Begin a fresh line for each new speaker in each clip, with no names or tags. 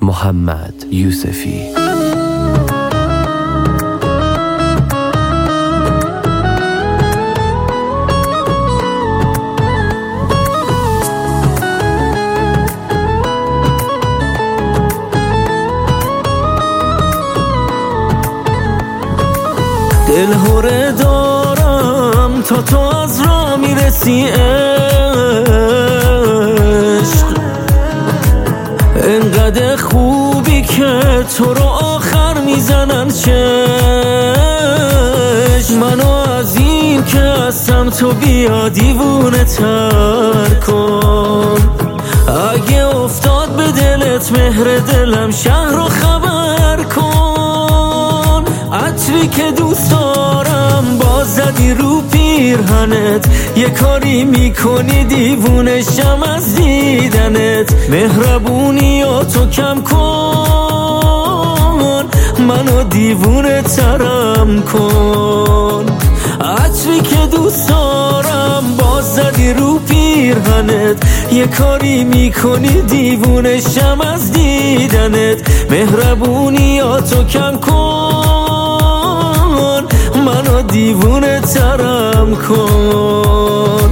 محمد یوسفی.
دل هره دارم تا تو از راه میرسی عشق، انقدر خوبی که تو رو آخر میزنن چشم. منو از این که هستم تو بیا دیوونه تر کن. اگه افتاد به دلت مهر دلم شهر رو خبر کن. عطری که دوست دارم باز زدی رو پیرهنت، یه کاری میکنی دیوونشم از دیدنت. مهربونی تو کم کن، منو دیوونه ترم کن. عطری که دوست دارم باز زدی رو پیرهنت، یه کاری میکنی دیوونشم از دیدنت. مهربونی تو کم کن، منو دیوونه ترم کن.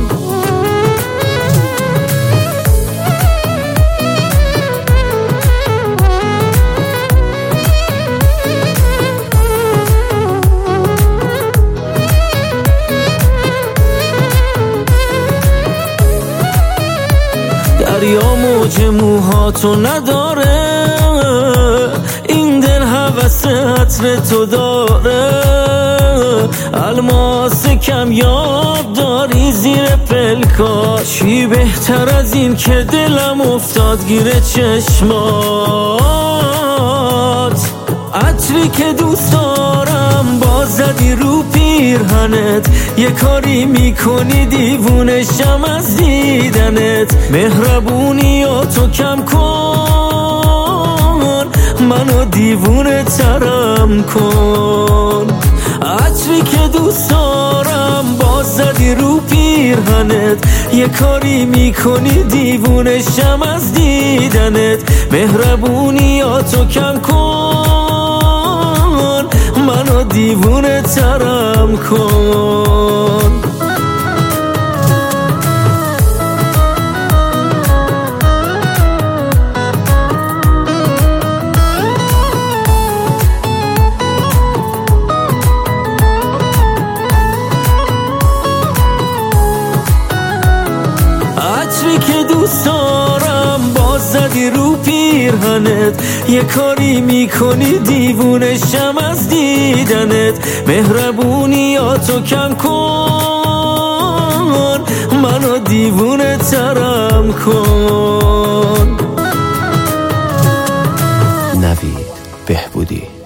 دریا موج موهاتو نداره، این دل هوس عطر تو داره. الماس کم یاد داری زیر پلکا، چی بهتر از این که دلم افتاد گیر چشمات. عطری که دوست دارم باز زدی رو پیرهنت، یه کاری میکنی دیوونشم از دیدنت. مهربونی تو کم کن، منو دیوونه ترم کن. عطری که دوست دارم باز زدی رو پیرهنت، یه کاری میکنی دیوونشم از دیدنت. مهربونی تو کم کن، منو دیوونه ترم کن. عطری که دوست دارم باز زدی رو پیرهنت، یه کاری میکنی دیوونشم از دیدنت. مهربونی تو کم کن، منو دیوونه ترم کن.
نوید بهبودی.